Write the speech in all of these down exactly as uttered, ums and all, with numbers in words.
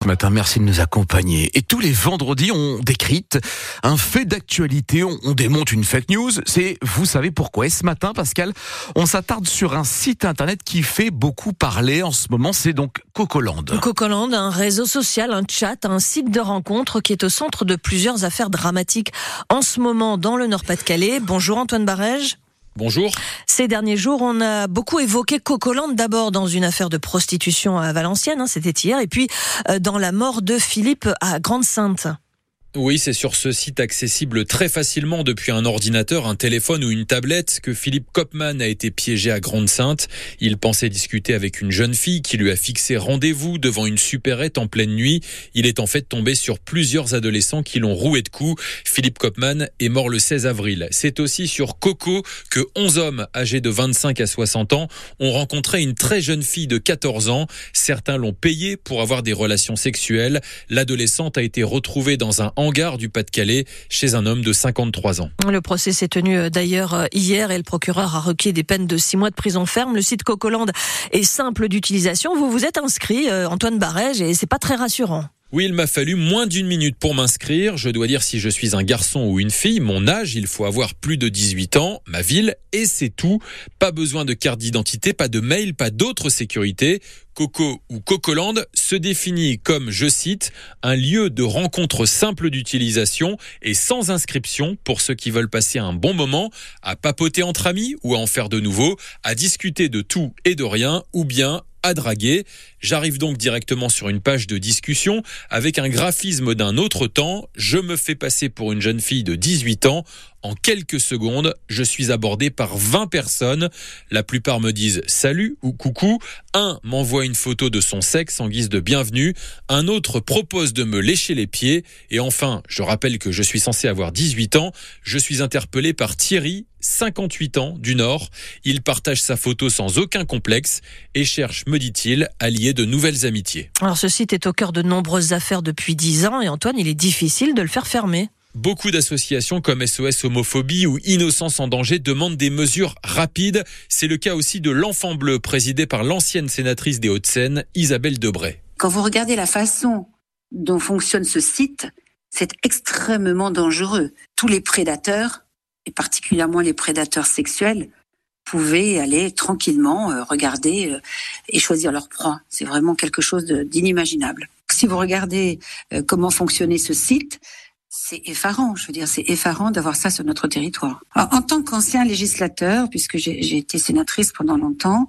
matin, merci de nous accompagner. Et tous les vendredis, on décrypte un fait d'actualité, on, on démonte une fake news. C'est vous savez pourquoi. Et ce matin, Pascal, on s'attarde sur un site internet qui fait beaucoup parler en ce moment, c'est donc Cocoland. Cocoland, un réseau social, un chat, un site de rencontre qui est au centre de plusieurs affaires dramatiques en ce moment dans le Nord-Pas-de-Calais. Bonjour Antoine Barège. Bonjour. Ces derniers jours, on a beaucoup évoqué Cocoland, d'abord dans une affaire de prostitution à Valenciennes, hein, c'était hier, et puis euh, dans la mort de Philippe à Grande-Synthe. Oui, c'est sur ce site accessible très facilement depuis un ordinateur, un téléphone ou une tablette que Philippe Kopman a été piégé à Grande-Synthe. Il pensait discuter avec une jeune fille qui lui a fixé rendez-vous devant une supérette en pleine nuit. Il est en fait tombé sur plusieurs adolescents qui l'ont roué de coups. Philippe Kopman est mort le seize avril. C'est aussi sur Coco que onze hommes âgés de vingt-cinq à soixante ans ont rencontré une très jeune fille de quatorze ans. Certains l'ont payée pour avoir des relations sexuelles. L'adolescente a été retrouvée dans un hangar du Pas-de-Calais chez un homme de cinquante-trois ans. Le procès s'est tenu d'ailleurs hier et le procureur a requis des peines de six mois de prison ferme. Le site Cocoland est simple d'utilisation. Vous vous êtes inscrit, Antoine Barège, et c'est pas très rassurant. Oui, il m'a fallu moins d'une minute pour m'inscrire. Je dois dire si je suis un garçon ou une fille. Mon âge, il faut avoir plus de dix-huit ans, ma ville, et c'est tout. Pas besoin de carte d'identité, pas de mail, pas d'autre sécurité. Coco ou Cocoland se définit comme, je cite, un lieu de rencontre simple d'utilisation et sans inscription pour ceux qui veulent passer un bon moment, à papoter entre amis ou à en faire de nouveau, à discuter de tout et de rien, ou bien à draguer. J'arrive donc directement sur une page de discussion avec un graphisme d'un autre temps. Je me fais passer pour une jeune fille de dix-huit ans. En quelques secondes, je suis abordé par vingt personnes. La plupart me disent salut ou coucou. Un m'envoie une photo de son sexe en guise de bienvenue. Un autre propose de me lécher les pieds. Et enfin, je rappelle que je suis censé avoir dix-huit ans. Je suis interpellé par Thierry, cinquante-huit ans, du Nord. Il partage sa photo sans aucun complexe et cherche, me dit-il, à lier de nouvelles amitiés. Alors ce site est au cœur de nombreuses affaires depuis dix ans et Antoine, il est difficile de le faire fermer. Beaucoup d'associations comme S O S Homophobie ou Innocence en danger demandent des mesures rapides. C'est le cas aussi de l'Enfant Bleu, présidé par l'ancienne sénatrice des Hauts-de-Seine, Isabelle Debray. Quand vous regardez la façon dont fonctionne ce site, c'est extrêmement dangereux. Tous les prédateurs, et particulièrement les prédateurs sexuels, pouvaient aller tranquillement euh, regarder euh, et choisir leur proie. C'est vraiment quelque chose de, d'inimaginable. Si vous regardez euh, comment fonctionnait ce site, c'est effarant, je veux dire, c'est effarant d'avoir ça sur notre territoire. Alors, en tant qu'ancien législateur, puisque j'ai, j'ai été sénatrice pendant longtemps,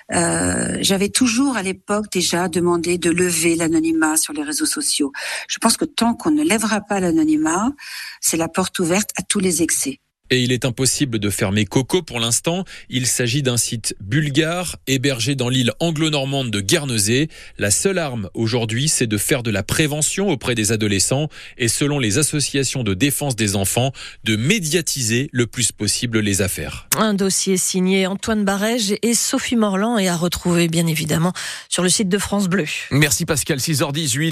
euh, j'avais toujours à l'époque déjà demandé de lever l'anonymat sur les réseaux sociaux. Je pense que tant qu'on ne lèvera pas l'anonymat, c'est la porte ouverte à tous les excès. Et il est impossible de fermer Coco pour l'instant. Il s'agit d'un site bulgare, hébergé dans l'île anglo-normande de Guernesey. La seule arme aujourd'hui, c'est de faire de la prévention auprès des adolescents et selon les associations de défense des enfants, de médiatiser le plus possible les affaires. Un dossier signé Antoine Barège et Sophie Morland et à retrouver bien évidemment sur le site de France Bleu. Merci Pascal, six heures dix-huit.